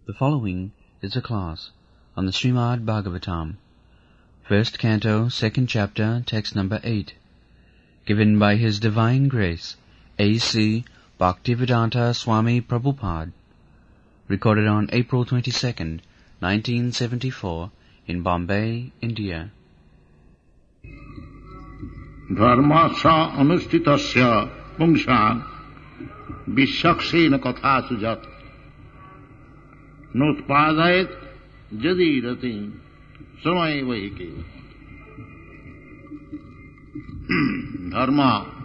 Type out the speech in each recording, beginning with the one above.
The following is a class on the Srimad Bhagavatam, first canto, second chapter, text number 8, given by His Divine Grace, A.C. Bhaktivedanta Swami Prabhupada, recorded on April 22nd, 1974, in Bombay, India. Dharmasya anustitasya pungshan vishaksena katha sujat notpadayat jadi ratim samay vahike. Dharma,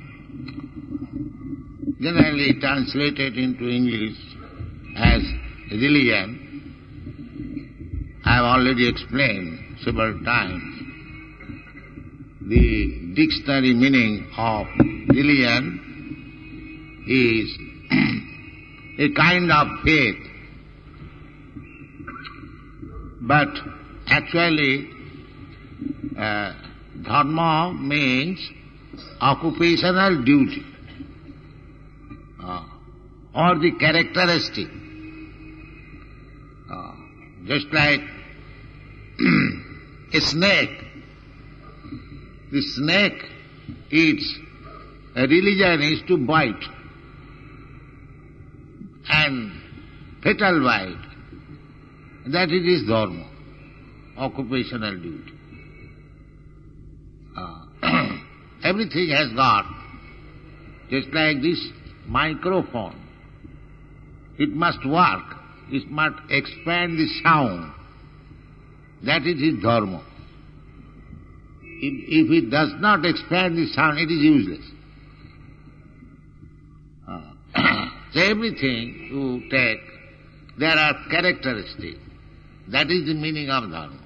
generally translated into English as religion, I have already explained several times. The dictionary meaning of religion is a kind of faith, but actually dharma means occupational duty or the characteristic. Just like a snake. The snake, its religion is to bite, and fatal bite. That it is dharma, occupational duty. Everything has got, just like this microphone, it must work, it must expand the sound. That is its dharma. If it does not expand the sound, it is useless. So everything you take, there are characteristics. That is the meaning of dharma.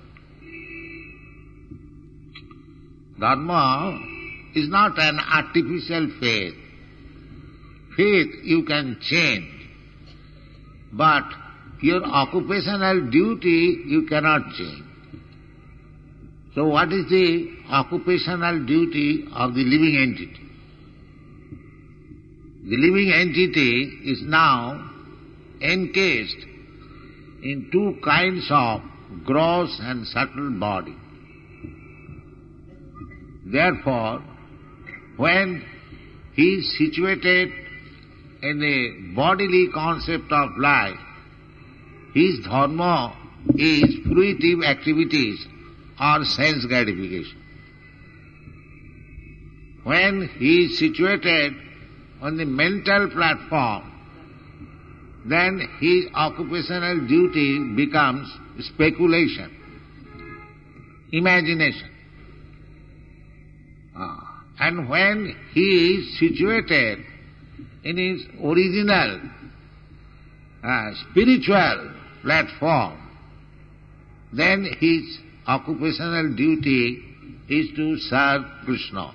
Dharma is not an artificial faith. Faith you can change, but your occupational duty you cannot change. So what is the occupational duty of the living entity? The living entity is now encased in two kinds of gross and subtle body. Therefore, when he is situated in a bodily concept of life, his dharma is fruitive activities or sense gratification. When he is situated on the mental platform, then his occupational duty becomes speculation, imagination. And when he is situated in his original spiritual platform, then his occupational duty is to serve Krishna.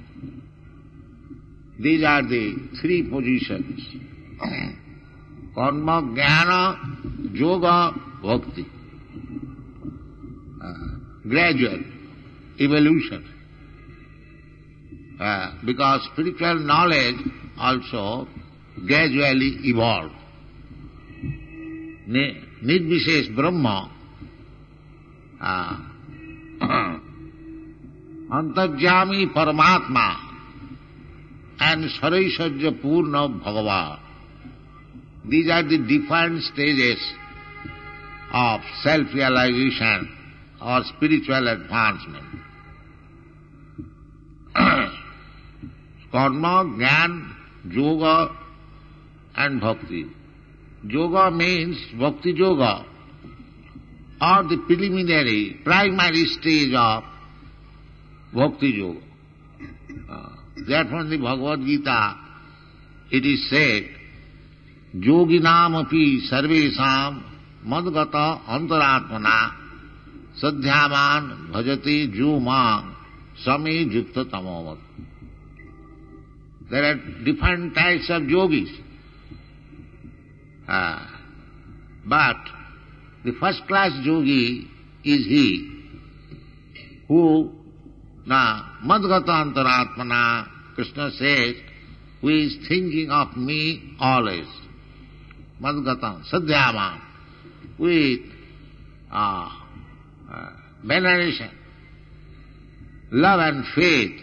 These are the three positions. Karma, Jnana, Yoga, Bhakti. Gradual evolution. Because spiritual knowledge also gradually evolves. Nirvishesh Brahma, Antarjami Paramatma, and Saraisajya Purna Bhagavan. These are the different stages of self-realization or spiritual advancement. Karma, Jnana, Yoga and Bhakti. Yoga means Bhakti Yoga, or the preliminary, primary stage of Bhakti Yoga. Therefore in the Bhagavad Gita it is said, Yoginam api sarvesam madgata antaratmana sadhyaman bhajati jumam sami jukta tamovat. There are different types of yogis. But the first class yogi is he who madgata antaratmana, Krishna says, who is thinking of me always. Madgata, sadhyama, with veneration, love and faith,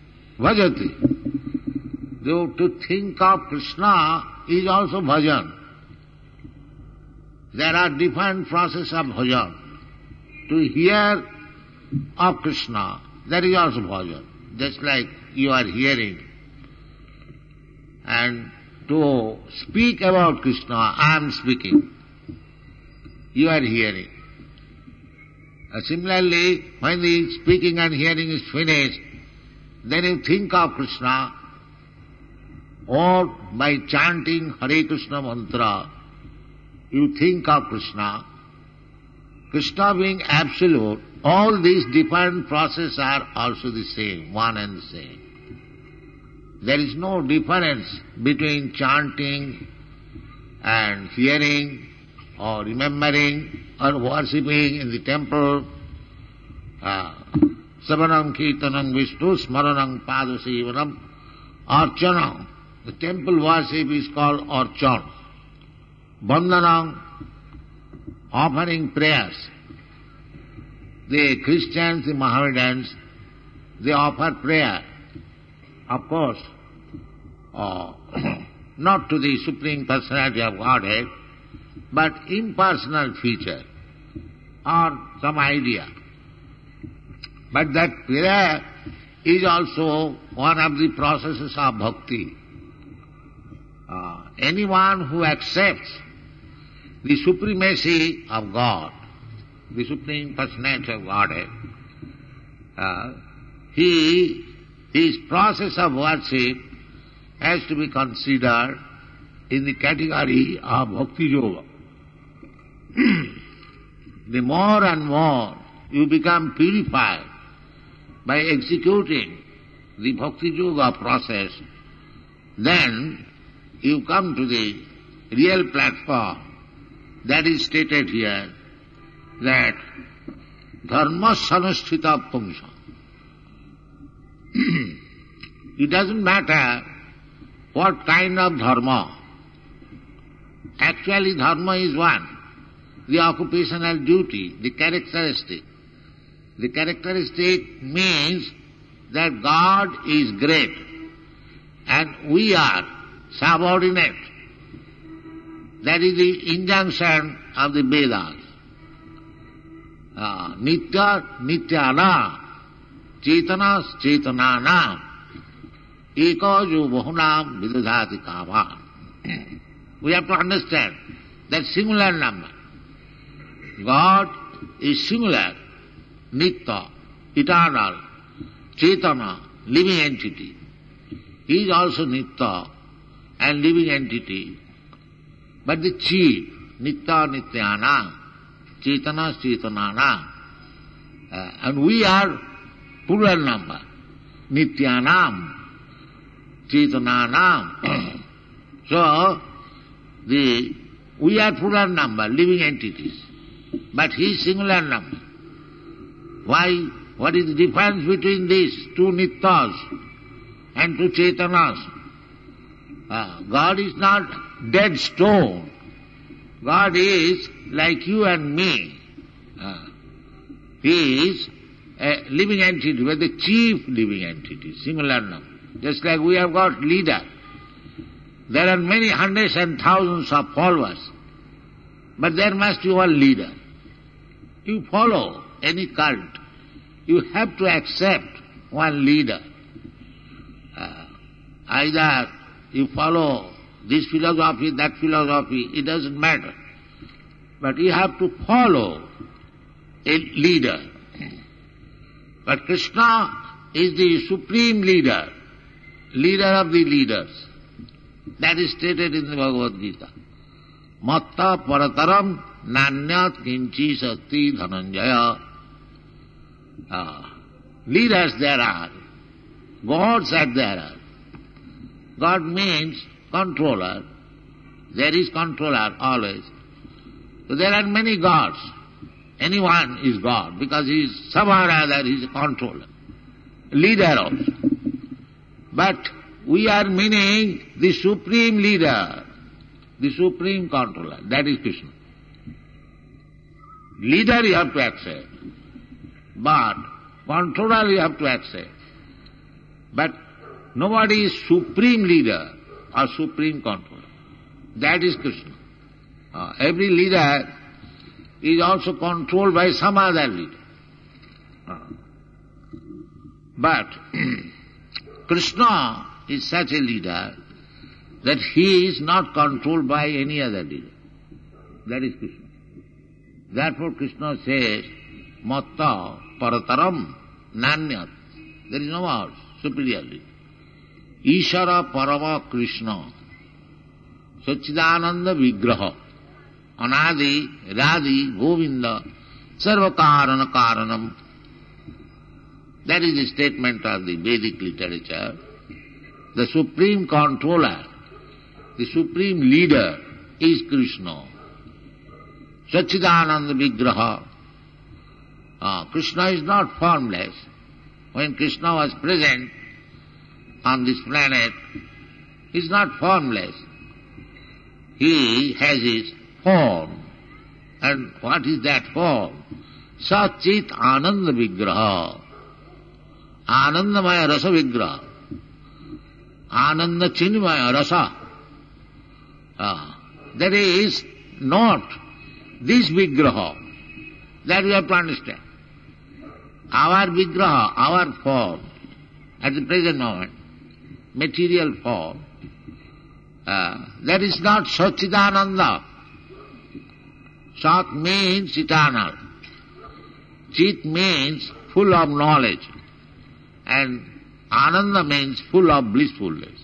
bhajati. Though to think of Krishna is also bhajan. There are different processes of bhajan. To hear of Krishna, that is also bhajan. Just like you are hearing. And to speak about Krishna, I am speaking. You are hearing. Similarly, when the speaking and hearing is finished, then you think of Krishna, or by chanting Hare Krishna mantra, you think of Krishna. Krishna being absolute, all these different processes are also the same, one and the same. There is no difference between chanting and hearing or remembering or worshipping in the temple. Savanam Kirtanam Vishnu Smaranam Padasevanam Archanam. The temple worship is called Archan. Bandhanam, offering prayers. The Christians, the Mohammedans, they offer prayer. Of course, not to the Supreme Personality of Godhead, but impersonal feature or some idea. But that prayer is also one of the processes of bhakti. Anyone who accepts the supremacy of God, the Supreme Personality of Godhead, his process of worship has to be considered in the category of bhakti yoga. The more and more you become purified by executing the bhakti yoga process, then you come to the real platform that is stated here, that dharma sanusthita pungsha. It doesn't matter what kind of dharma. Actually dharma is one. The occupational duty, the characteristic. The characteristic means that God is great and we are subordinate. That is the injunction of the Vedas. Nitya nityana, cetanas cetananam, ekajo bahunam vidadhati kama. We have to understand that singular number. God is singular, nitya, eternal, cetana, living entity. He is also nitya and living entity. But the chief, nitya nityana, cetana cetanana, and we are plural number, nityanam, cetananam. So, we are plural number, living entities, but he is singular number. Why? What is the difference between these two nityas and two cetanas? God is not dead stone. God is like you and me. He is a living entity, but the chief living entity, singular number. Just like we have got leader. There are many hundreds and thousands of followers, but there must be one leader. You follow any cult, you have to accept one leader. Either you follow this philosophy, that philosophy, it doesn't matter. But you have to follow a leader. But Krishna is the supreme leader, leader of the leaders. That is stated in the Bhagavad Gita. Matta parataram nanyat kinchi sati dhananjaya. Leaders there are, gods are there. God means controller. There is controller always. So there are many gods. Anyone is God because he is somehow or other he is a controller, leader also. But we are meaning the supreme leader, the supreme controller, that is Krishna. Leader you have to accept, but controller you have to accept. But nobody is supreme leader or supreme controller. That is Krishna. Every leader is also controlled by some other leader. But Krishna is such a leader that he is not controlled by any other leader. That is Krishna. Therefore Krishna says, Matta parataram nanyat. There is no more superiority. Ishara parama Krishna Sachidananda Vigraha Anadi Radhi Govinda Sarvakarana Karanam. That is the statement of the Vedic literature. The supreme controller, the supreme leader is Krishna. Sachidananda Vigraha. Krishna is not formless. When Krishna was present on this planet, he is not formless. He has his form. And what is that form? Sachit Ananda Vigraha. Anandamaya Rasa Vigraha. Ananda Chinmaya Rasa. That is not this Vigraha. That we have to understand. Our Vigraha, our form, at the present moment, material form, that is not Satchidananda. Sat means eternal. Chit means full of knowledge. And Ananda means full of blissfulness.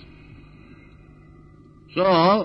So,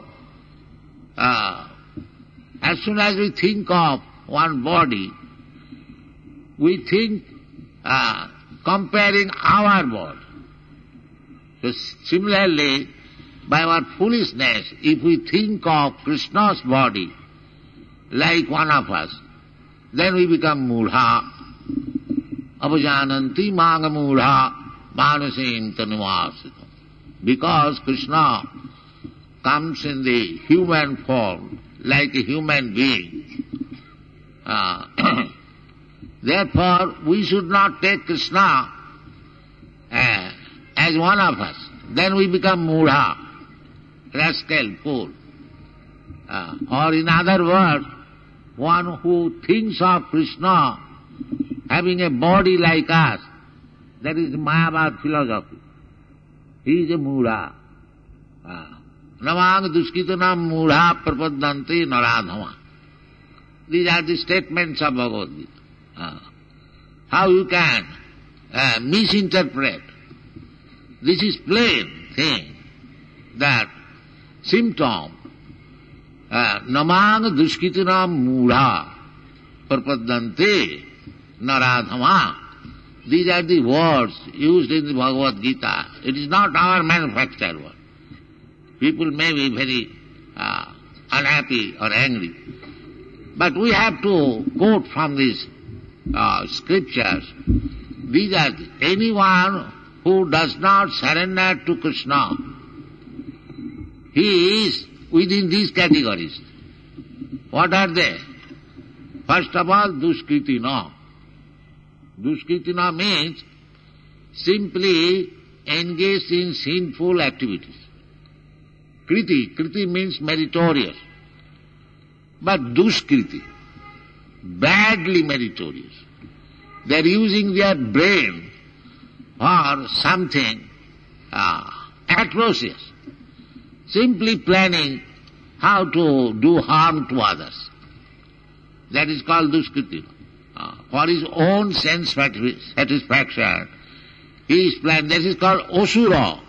as soon as we think of one body, we think comparing our body. So similarly, by our foolishness, if we think of Krishna's body like one of us, then we become mudha. Apajananti manga mudha manasim tanuvasita. Because Krishna comes in the human form, like a human being. Therefore, we should not take Krishna as one of us. Then we become mudha, rascal, fool. Or in other words, one who thinks of Krishna having a body like us, that is Mayavad philosophy. He is a mudha. Namang duskitanam mudha prapadanti naradhama. These are the statements of Bhagavad Gita. How you can misinterpret. This is plain thing, that symptom, namang duskitanam mudha prapadanti naradhama. These are the words used in the Bhagavad Gita. It is not our manufactured word. People may be very unhappy or angry. But we have to quote from these scriptures. These are anyone who does not surrender to Krishna, he is within these categories. What are they? First of all, duskritina. Duskritina means simply engaged in sinful activities. Kriti means meritorious. But duskriti, badly meritorious. They are using their brain for something atrocious. Simply planning how to do harm to others. That is called duskriti. For his own sense satisfaction, he is planning. That is called osura.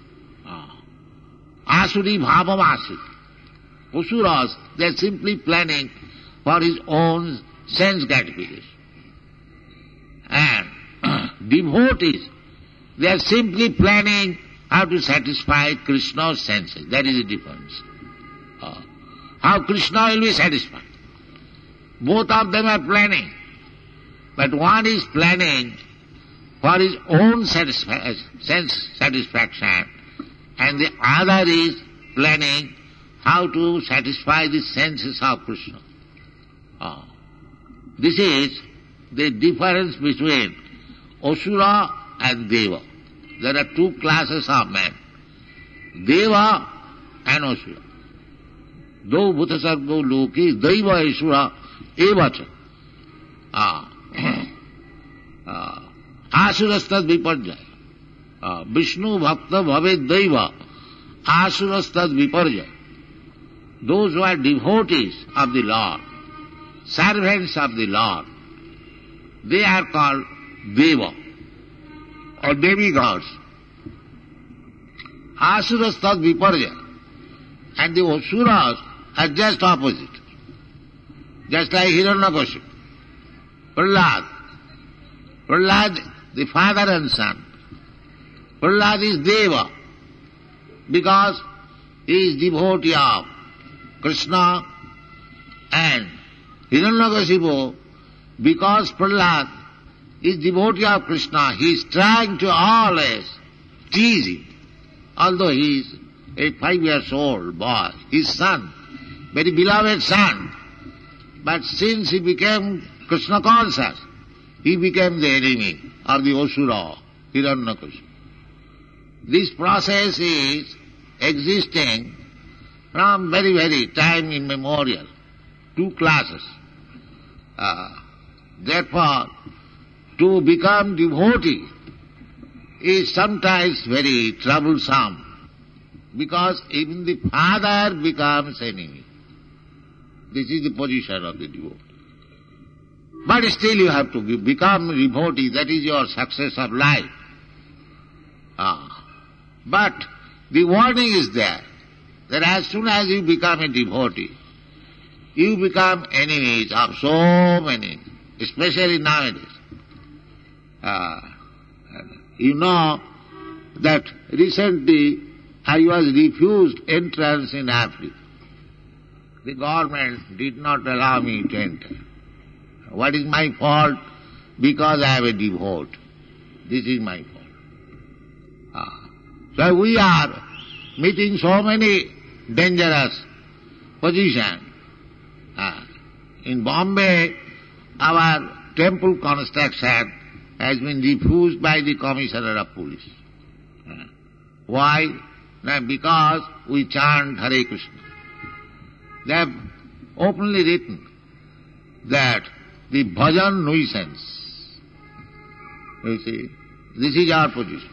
Asuri bhavamasi. Osuras, they are simply planning for his own sense gratification. And devotees, they are simply planning how to satisfy Krishna's senses. That is the difference. How Krishna will be satisfied. Both of them are planning. But one is planning for his own sense satisfaction, and the other is planning how to satisfy the senses of Krishna. This is the difference between Asura and Deva. There are two classes of men, Deva and Asura. Do bhutasargo loki daiva asura evacha. Asurastad viparjaya. Vishnu bhakta bhave daiva. Asurastad viparjaya. Those who are devotees of the Lord, servants of the Lord, they are called Deva or demigods. Asurastad viparjaya. And the Asuras are just opposite. Just like Hiranyakashipu. Prahlad, the father and son. Prahlad is Deva because he is devotee of Krishna, and Hiranyakashipu, because Prahlad is devotee of Krishna, he is trying to always tease him, although he is a 5-year-old boy, his son, very beloved son. But since he became Krishna conscious, he became the enemy of the Asura, Hiranyakashipu. This process is existing from very, very time immemorial. Two classes. Therefore, to become devotee is sometimes very troublesome, because even the father becomes enemy. This is the position of the devotee. But still you have to become devotee, that is your success of life. But the warning is there, that as soon as you become a devotee, you become enemies of so many, especially nowadays. You know that recently I was refused entrance in Africa. The government did not allow me to enter. What is my fault? Because I am a devotee. This is my fault. So we are meeting so many dangerous positions. In Bombay, our temple construction has been refused by the Commissioner of Police. Why? Because we chant Hare Krishna. They have openly written that the bhajan nuisance. You see, this is our position.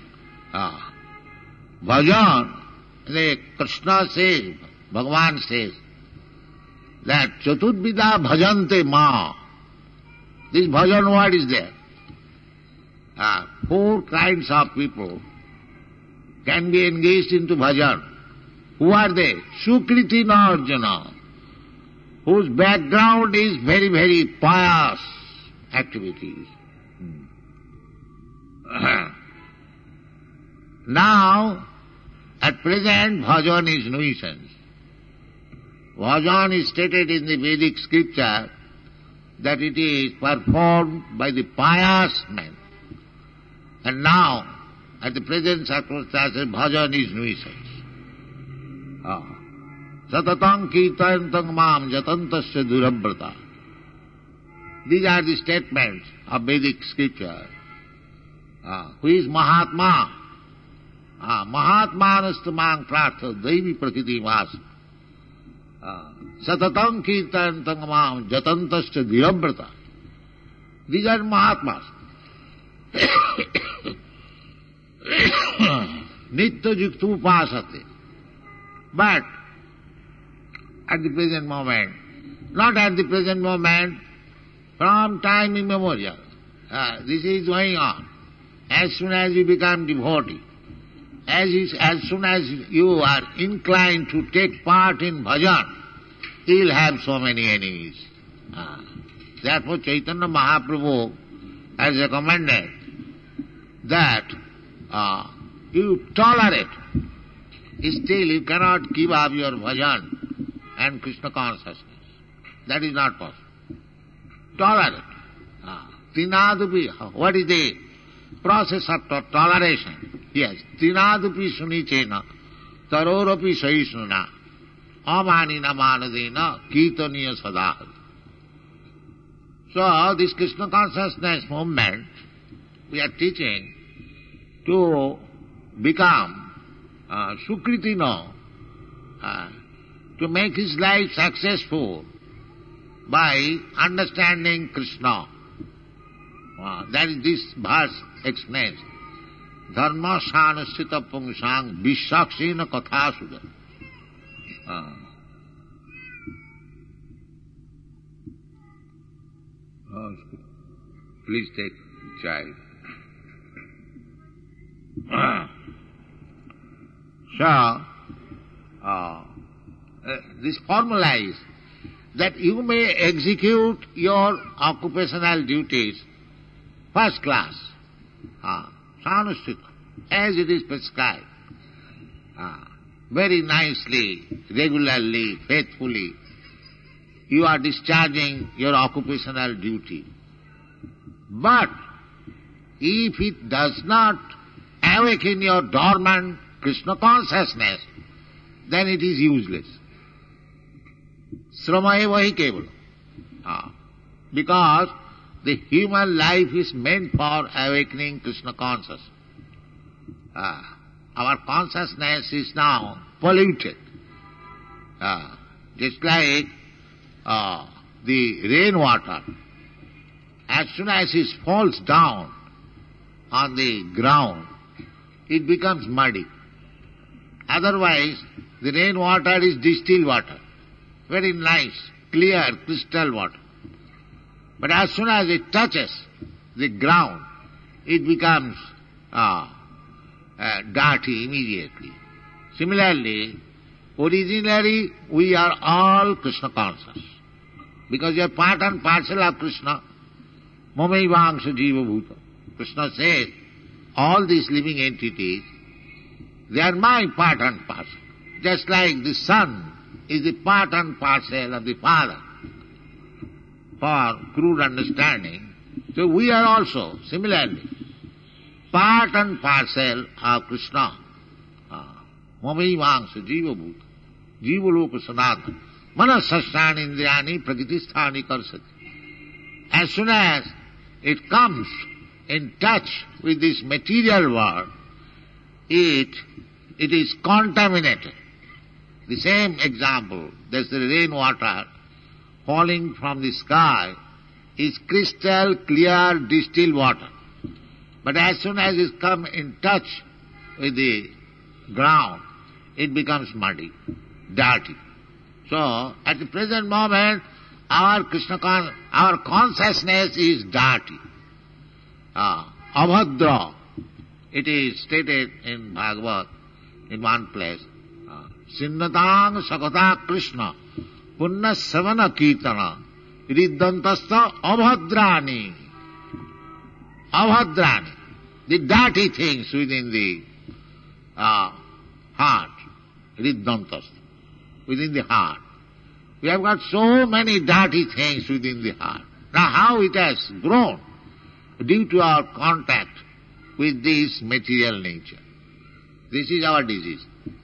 Bhajan, the Krishna says, Bhagavan says, that Chaturvida bhajante ma. This bhajan word is there. 4 kinds of people can be engaged into bhajan. Who are they? Sukriti Arjuna, whose background is very, very pious activities. Now, at present, bhajan is nuisance. Bhajan is stated in the Vedic scripture that it is performed by the pious men. And now, at the present circumstances, bhajan is nuisance. Satatam kirtantam mam jatantasya durabrata. These are the statements of Vedic scripture. Who is Mahatma? Mahatmanastamang prartha daivi prakriti vas. Satatam kirtantam mam jatantasya durabrata. These are Mahatmas. Nitya juktu upasate. But at the present moment, not at the present moment, from time immemorial, this is going on. As soon as you become devotee, as soon as you are inclined to take part in bhajan, you will have so many enemies. Therefore Chaitanya Mahaprabhu has recommended that you tolerate. Still you cannot give up your bhajan and Krishna consciousness. That is not possible. Tolerate. Trinadupi, what is the process of toleration? Yes. Trinadupi sunichena, tarorapi sahisnuna, amanina manadena, kirtaniya sadha. So this Krishna consciousness movement, we are teaching to become Sukritino, to make his life successful by understanding Krishna. That is this verse explains. Dharma sanasthita pungsang vishaksina katha suda. Please take child. So, this formula is that you may execute your occupational duties first class, sanusthita, as it is prescribed, very nicely, regularly, faithfully. You are discharging your occupational duty. But if it does not awaken your dormant Krishna consciousness, then it is useless. Srama eva hi kevala. Because the human life is meant for awakening Krishna consciousness. Our consciousness is now polluted. Just like the rainwater, as soon as it falls down on the ground, it becomes muddy. Otherwise, the rainwater is distilled water, very nice, clear, crystal water. But as soon as it touches the ground, it becomes dirty immediately. Similarly, originally we are all Krishna conscious. Because you are part and parcel of Krishna. Mamaivangsha jiva bhuta. Krishna says, all these living entities, they are my part and parcel. Just like the son is the part and parcel of the father. For crude understanding, so we are also similarly part and parcel of Krishna. Mamaivangsha jiva bhuta. Jiva loka sanatana. Manasasthani indriyani prakritisthani karsati. As soon as it comes in touch with this material world, it is contaminated. The same example, there's the rainwater falling from the sky, is crystal clear distilled water. But as soon as it comes in touch with the ground, it becomes muddy, dirty. So, at the present moment, our consciousness is dirty. Abhadra. It is stated in Bhagavad, in one place. Sinnatang sakata Krishna, punna savana kirtana, riddantasta abhadrani. Abhadrani. The dirty things within the heart. Riddantasta. Within the heart. We have got so many dirty things within the heart. Now how it has grown? Due to our contact with this material nature. This is our disease.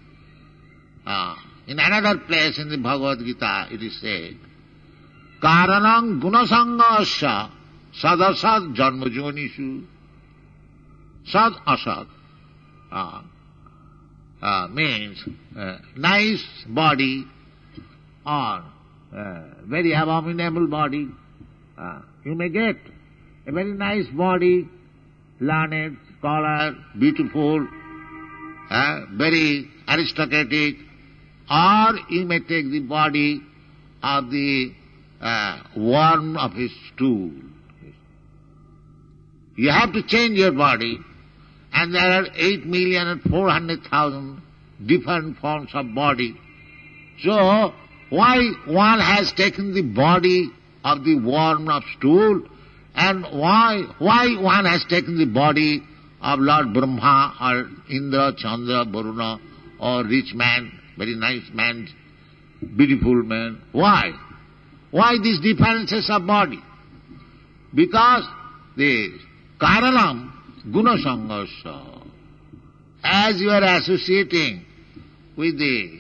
In another place in the Bhagavad Gita it is said, Karanang gunasangasya sadasad janmajonishu. Sad asad means nice body or very abominable body. You may get a very nice body, learned, scholar, beautiful, very aristocratic, or you may take the body of the worm of his stool. You have to change your body, and there are 8,400,000 different forms of body. So, why one has taken the body of the worm of stool, and why one has taken the body of Lord Brahma or Indra, Chandra, Varuna, or rich man, very nice man, beautiful man? Why? Why these differences of body? Because the karanam gunasangasya. As you are associating with the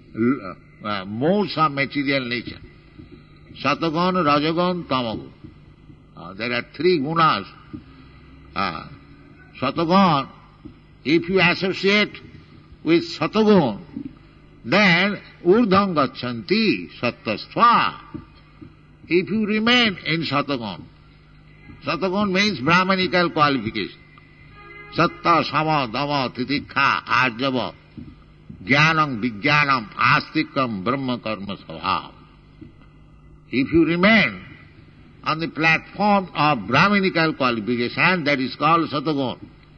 modes of material nature, Satagun, Rajagun, Tamagun. There are three gunas. Satagun, if you associate with Satagun, then urdham gacchanti sattvastva. If you remain in Satagun, Satagun means Brahmanical qualification. Satta, sama, dama, titikha, arjava, jnanam, vijnanam, astikam, brahma karma svabhav. If you remain on the platform of Brahmanical qualification, that is called Satagun.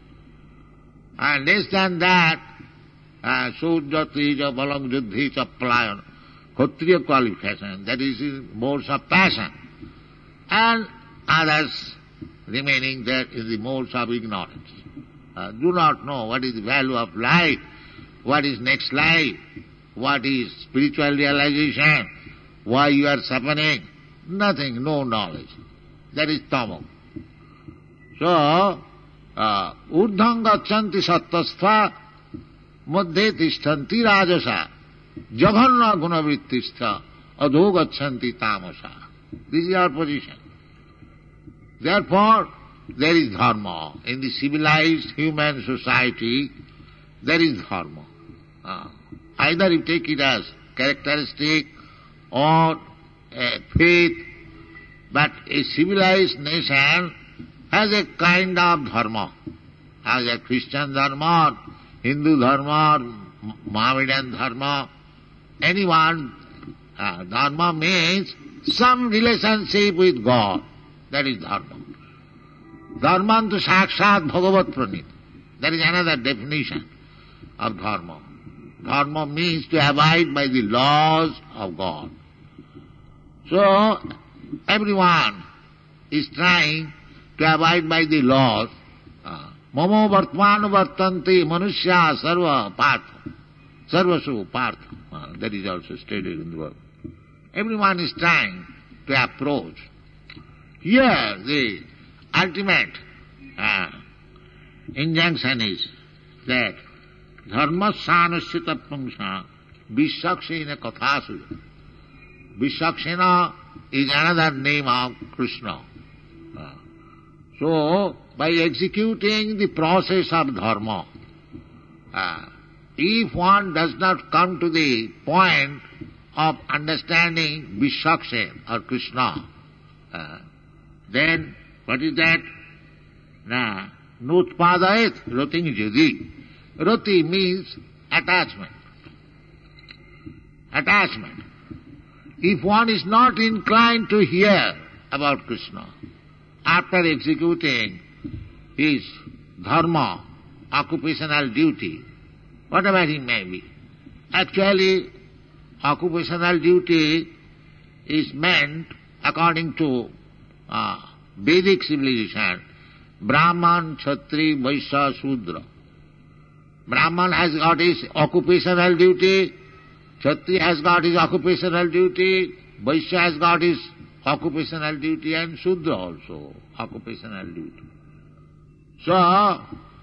And less than that, Sudya, Tija, Balang, Juddhi, Chaplayan, Kshatriya qualification, that is in modes of passion. And others remaining there in the modes of ignorance. Do not know what is the value of life, what is next life, what is spiritual realization, why you are suffering, nothing, no knowledge. That is tamo. So, urdham gacchanti sattvastva madhye tishtanti rajasa jaghanna gunavrittistha adho gacchanti tamasa. This is our position. Therefore, there is dharma. In the civilized human society, there is dharma. Either you take it as characteristic or faith, but a civilized nation has a kind of dharma, has a Christian dharma, Hindu dharma, Mohammedan dharma, anyone. Dharma means some relationship with God. That is dharma. Dharmantu sakshat bhagavat pranit. That is another definition of dharma. Dharma means to abide by the laws of God. So, everyone is trying to abide by the laws. Mamo vartmanu vartanti manusya sarva partha. Sarvasu partha. That is also stated in the word. Everyone is trying to approach. Here the ultimate injunction is that dharma sanasya pungsha vishakshena kathasu. Vishakshena is another name of Krishna. So, by executing the process of dharma, if one does not come to the point of understanding Vishakshen or Krishna, then what is that? Nutpadayet rating jadi. Rati means attachment. Attachment. If one is not inclined to hear about Krishna, after executing his dharma, occupational duty, whatever it may be, actually occupational duty is meant according to Vedic civilization, Brahman, Kshatri, Vaishya, Shudra. Brahman has got his occupational duty, Kshatri has got his occupational duty, Vaishya has got his occupational duty, and Shudra also occupational duty. So,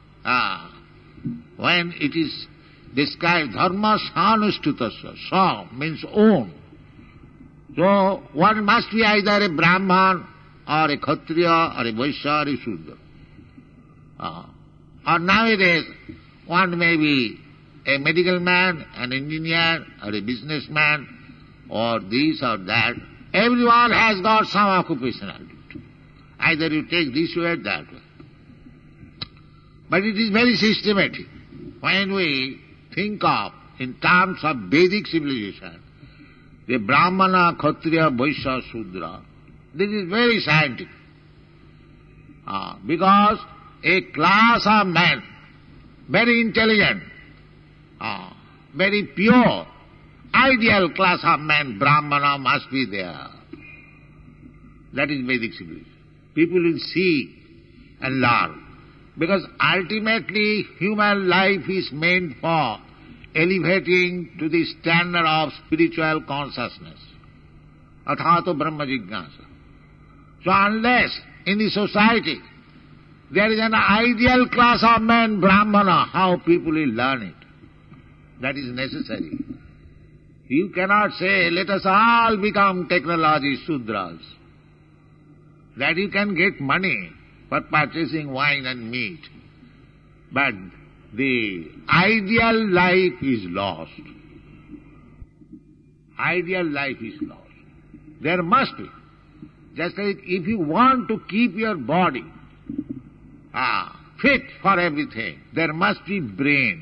when it is described, dharma sanushtutasya, sa means own. So, one must be either a Brahman or a Kshatriya or a Vaishya or a Shudra. Or nowadays, one may be a medical man, an engineer, or a businessman, or this or that. Everyone has got some occupational duty. Either you take this way or that way. But it is very systematic. When we think of, in terms of Vedic civilization, the Brahmana, Kshatriya, Vaishya, Shudra, this is very scientific. Because a class of men, very intelligent, very pure, ideal class of men, Brahmana, must be there. That is Vedic civilization. People will see and learn. Because ultimately human life is meant for elevating to the standard of spiritual consciousness. Athato Brahma Jignasa. So unless in the society there is an ideal class of men, Brahmana, how people will learn it? That is necessary. You cannot say, let us all become technology Sudras. that you can get money for purchasing wine and meat. But the ideal life is lost. Ideal life is lost. There must be. Just like if you want to keep your body fit for everything, there must be brain.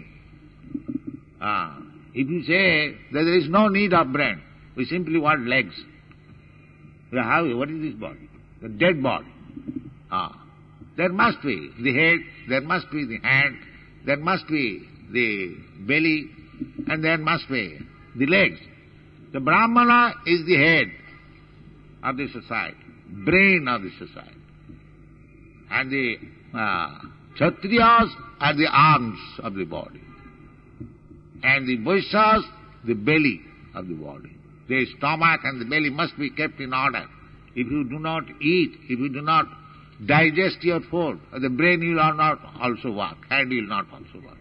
If you say that there is no need of brain, we simply want legs. What is this body? The dead body. There must be the head, there must be the hand, there must be the belly, and there must be the legs. The Brahmana is the head of the society, brain of the society. And the Kshatriyas are the arms of the body. And the Vaishyas, the belly of the body. The stomach and the belly must be kept in order. If you do not eat, if you do not digest your food, the brain will not also work, hand will not also work.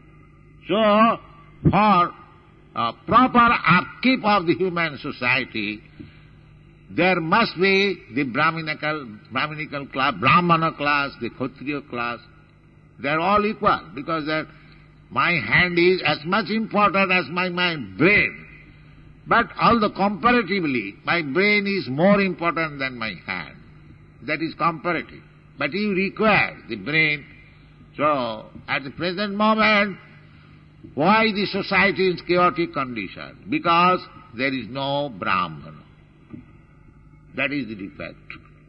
So, for proper upkeep of the human society, there must be the Brahminical class, Brahmana class, the Kshatriya class. They are all equal, because my hand is as much important as my brain. But although comparatively, my brain is more important than my hand. That is comparative. But you require the brain. So, at the present moment, why the society is chaotic condition? Because there is no Brahmana. That is the defect.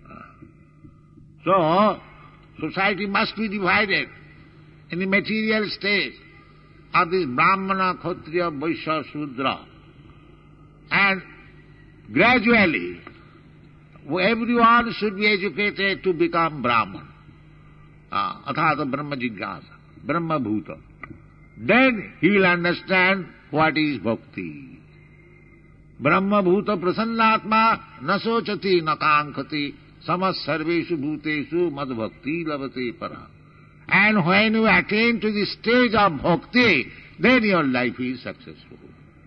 So, society must be divided in the material stage of this Brahmana, Kshatriya, Vaishya, Shudra. And gradually, everyone should be educated to become Brahman. Athata Brahma Jigyasa, Brahma Bhuta. Then he will understand what is bhakti. Brahma Bhuta Prasannatma Nasochati Nakankati Samas Sarveshu Bhuteshu Mad Bhakti Lavate Para. And when you attain to the stage of bhakti, then your life is successful.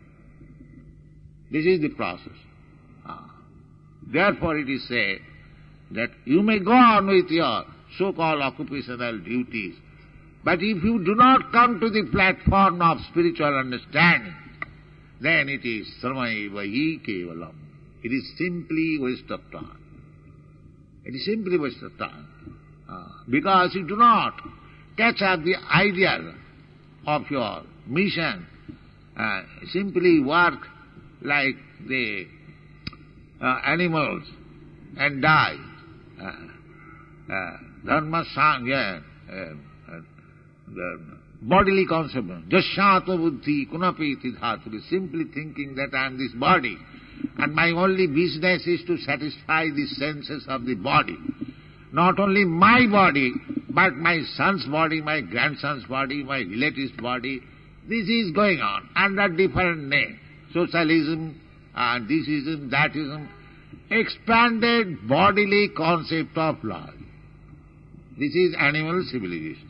This is the process. Therefore it is said that you may go on with your so-called occupational duties, but if you do not come to the platform of spiritual understanding, then it is sarvaiva hi kevalam. It is simply waste of time. It is simply waste of time. Because you do not catch up the idea of your mission, simply work like the animals and die. Dharma sangya, the bodily concept. Jasyato buddhi kunapi tidhaturi, simply thinking that I am this body and my only business is to satisfy the senses of the body. Not only my body, but my son's body, my grandson's body, my relative's body. This is going on under different names. Socialism, thisism, thatism, expanded bodily concept of life. This is animal civilization.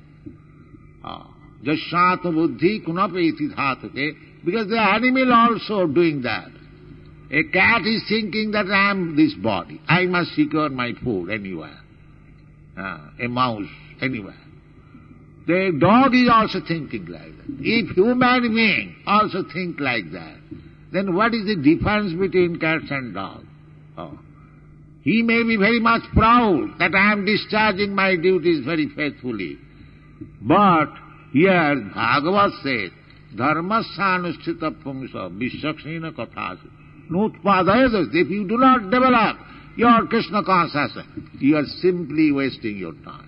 Jasyato buddhi kunapi tidhatake, because the animal also doing that. A cat is thinking that I am this body. I must secure my food anywhere. A mouse anywhere. The dog is also thinking like that. If human being also think like that, then what is the difference between cats and dogs? He may be very much proud that I am discharging my duties very faithfully. But here Bhagavad says, Dharmasyanusthita pumsa vishakshina kathas nutpadayas. If you do not develop your Krishna consciousness, you are simply wasting your time.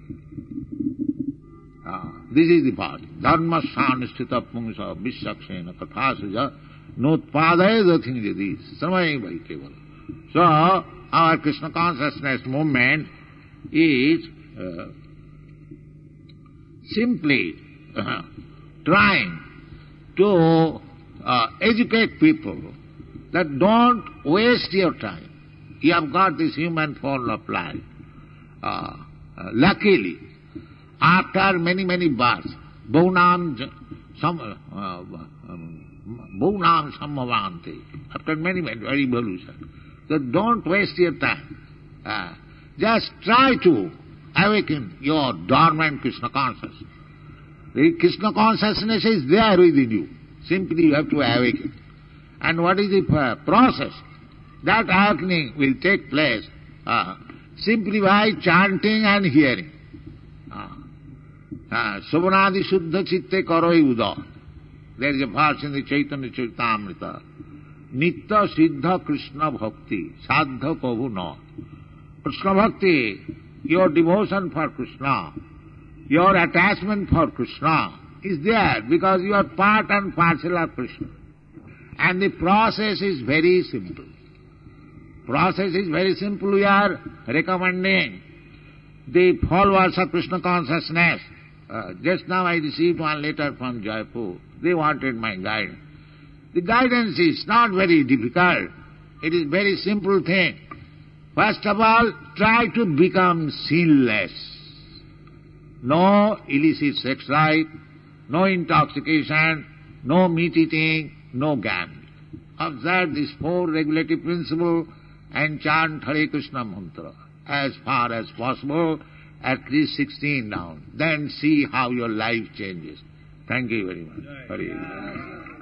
This is the part. Dharmasyanusthita pumsa vishakshina kathas nutpadayas thingjadis samay vaikeval. So, our Krishna consciousness movement is simply trying to educate people that don't waste your time. You have got this human form of life. Luckily, after many births, Bhaunam Sambhavanti, after many evolution, so don't waste your time. Just try to awaken your dormant Krishna consciousness. The Krishna consciousness is there within you. Simply you have to awaken. And what is the process? That awakening will take place simply by chanting and hearing. Savanadi Shuddha Chitte Karoi Uda. There is a verse in the Chaitanya Charitamrita. Nitta Siddha Krishna Bhakti Sadha Kavu Na. Krishna Bhakti, your devotion for Krishna, your attachment for Krishna is there because you are part and parcel of Krishna. And the process is very simple. Process is very simple. We are recommending the followers of Krishna consciousness. Just now I received one letter from Jaipur. They wanted my guidance. The guidance is not very difficult. It is very simple thing. First of all, try to become sinless. No illicit sex life, no intoxication, no meat eating, no gambling. Observe these 4 regulative principles and chant Hare Krishna mantra as far as possible, at least 16 down. Then see how your life changes. Thank you very much. Hare Krishna.